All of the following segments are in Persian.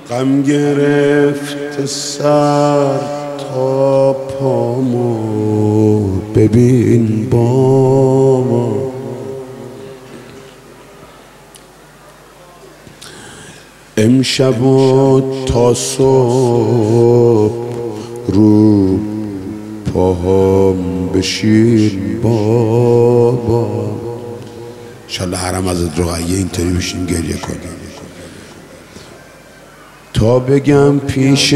غم گرفت سر تا پامو، ببین بابا امشب و تا صبح رو پاهام بشین بابا. انشالله حرم از رقیه اینطوری بشین گریه کنیم تا بگم پیش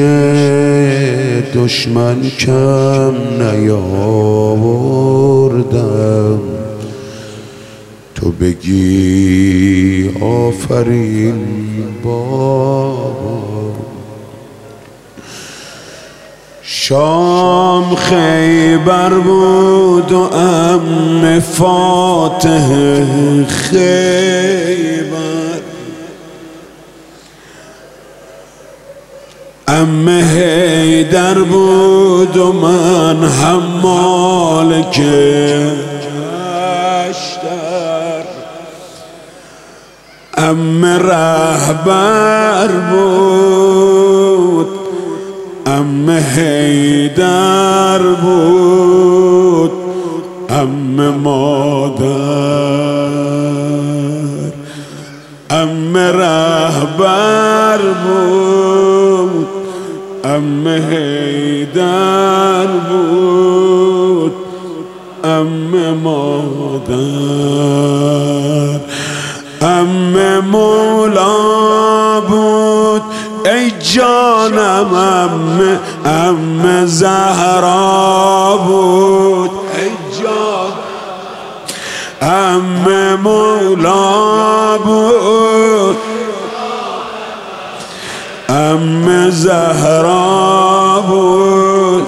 دشمن کم نیاوردم، تو بگی آفرین بابا. شام خیبر بود و عم فاتح خیبر، عم حیدر بود و من حمال کشتر، عم رهبر بود، عم حیدر بود، عم مادر، عم رهبر بود، عم حیدر بود، عم مادر، عم مولا بود ای جانم، عم زهرا بود ای جان، عم مولا بود، عم زهرا بود،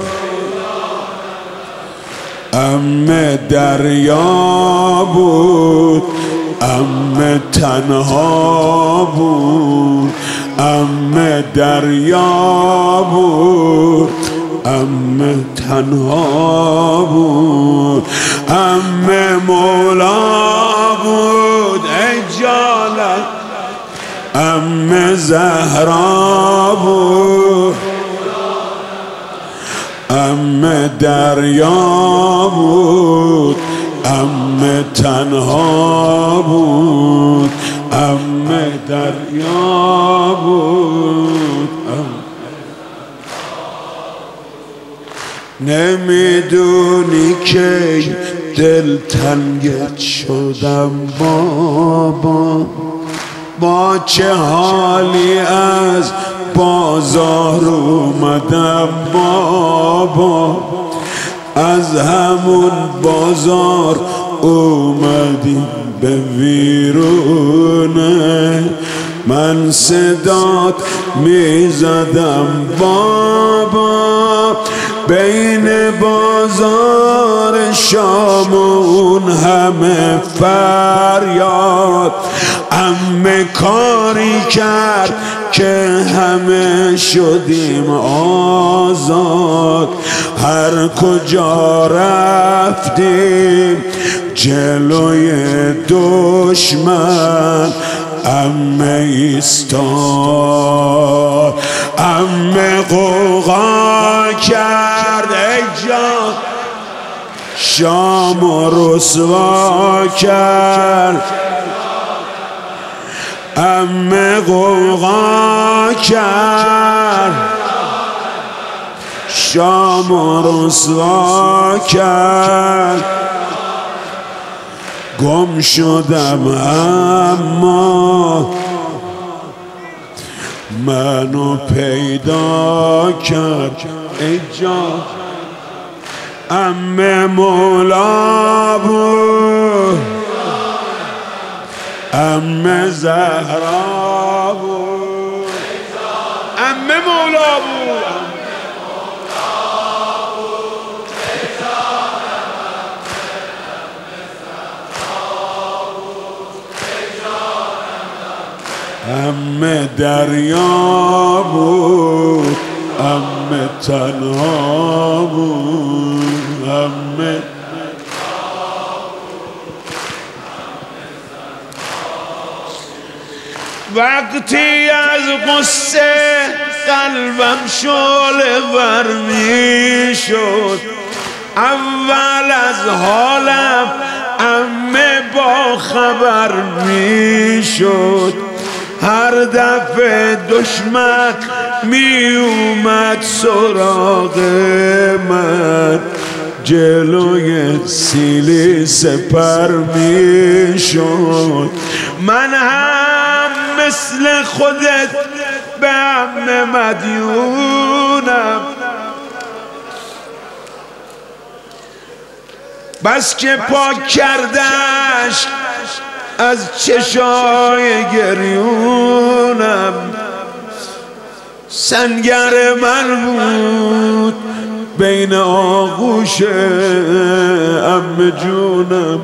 عم دریا بود، عم تنها بود، عم دریا بود، عم تنها بود، عم مولا بود ای جانم، عم زهرا بود، عم دریا بود، عم تنها بود، عم دریا بود. نمیدونی که دل تنگت شدم بابا، با چه حالی از بازار اومدم بابا، از همون بازار اومدی به ویرونه، من صدات میزدم بابا، بین بازار شام اون همه فریاد، عمه کاری کرد که همه شدیم آزاد، هر کجا رفتیم جلوی دشمن عمه ایستاد، عمه قوقا کرد ای جان، شام و رسوا کرد، عمه قوقا کرد، شام و رسوا کرد، گم شدم اما منو پیدا کرد ای جان، عمه مولا بود، عمه زهرا بود، عمه مولا بود، عمه دریا بود، عمه تنها بود، عمه وقتی از قصه قلبم شعله ور می شد. اول از حالم عمه با خبر می شد. هر دفعه دشمن می اومد سراغ من، جلوی سیلی سپر می شد. من هم مثل خودت به عمه مدیونم، بس که پاک کردش از چشای گریونم. سنگر من بود بین آغوش عمه جونم.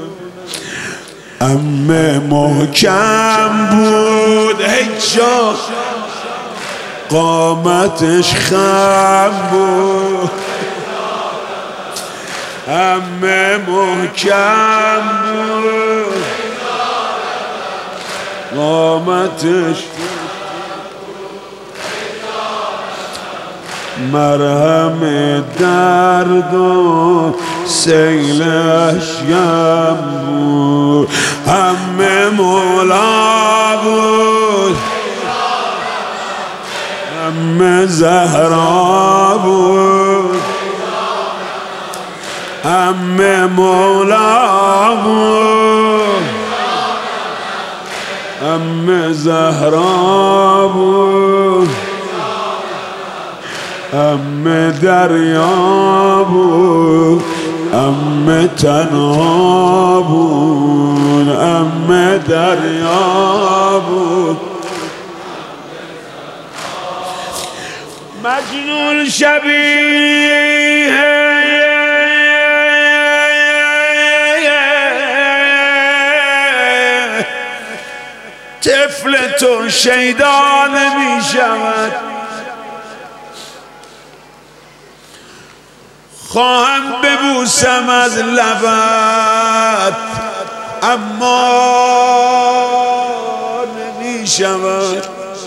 عمه محکم بود هیچ جا قامتش خم بود. عمه محکم بود قامتش، مرهم درد و سیلش یم بود. عمه مولا بود، عمه زهرا بود، عمه مولا بود، عمه زهرا بود، عمه دریا بود، عمه تنها بود، عمه دریا بود. مجنون شبیه طفل تو شیدا نمی شود. خواهم ببوسم از لبت اما نمی شود.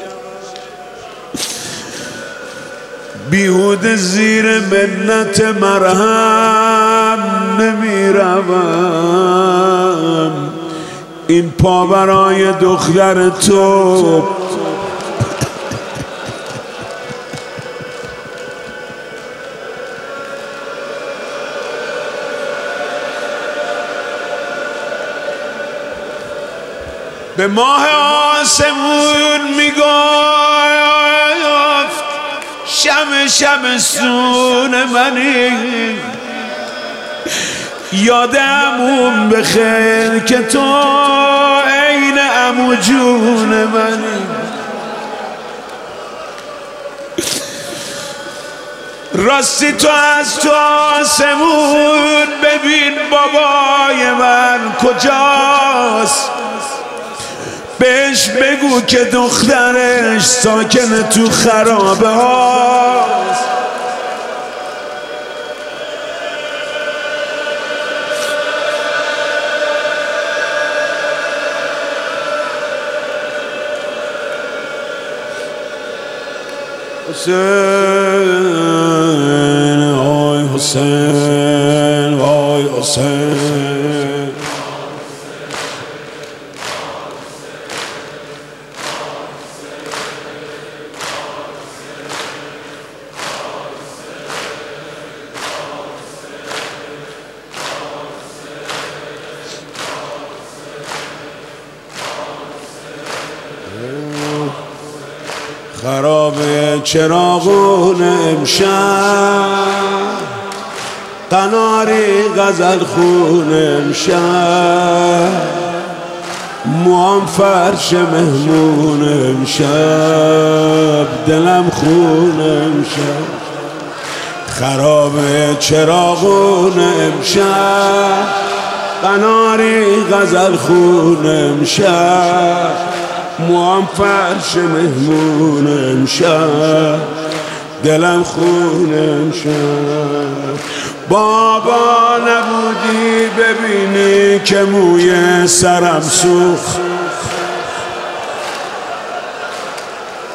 بیهوده زیر منت مرهم نمی روم. این پا برای دختر تو به ماه آسمون میگفت شمسون منی، یادمون بخیر که تو عین عمو جون منی. راستی تو از تو آسمون ببین بابای من کجاست، بهش بگو که دخترش ساکن تو خرابه هاست. حسین آی حسین آی حسین، خرابه چراغون امشب، قناری غزل خون امشب، موام فرش مهمون امشب، دلم خون امشب. خرابه چراغون امشب، قناری غزل خون امشب، موام فرش مهمون امشب، دلم خون امشب. بابا نبودی ببینی که موی سرم سوخت،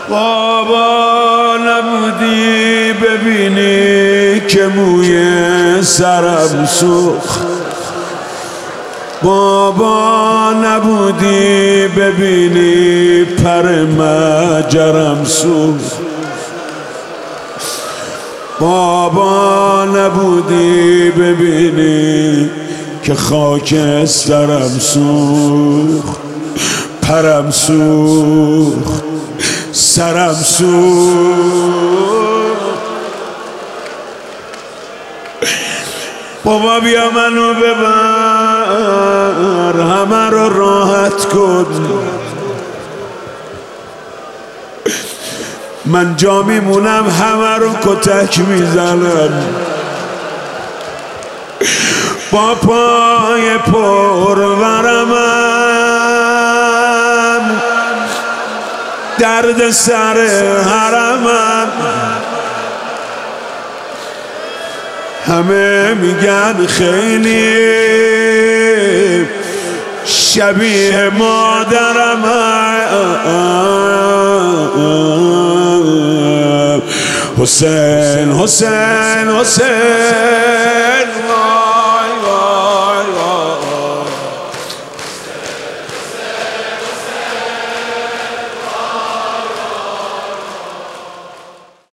بابا نبودی ببینی که موی سرم سوخت، بابا نبودی ببینی پر مجرم سوخت، بابا نبودی ببینی که خاکسترم سوخت، پرم سوخت، سرم سوخت. بابا بیا منو ببر، همه رو راحت کن، من جا میمونم همه رو کتک میزنم، با پای پرورمم درد سر حرمم، همه میگن خیلی شبیه مادرم، حسین حسین حسین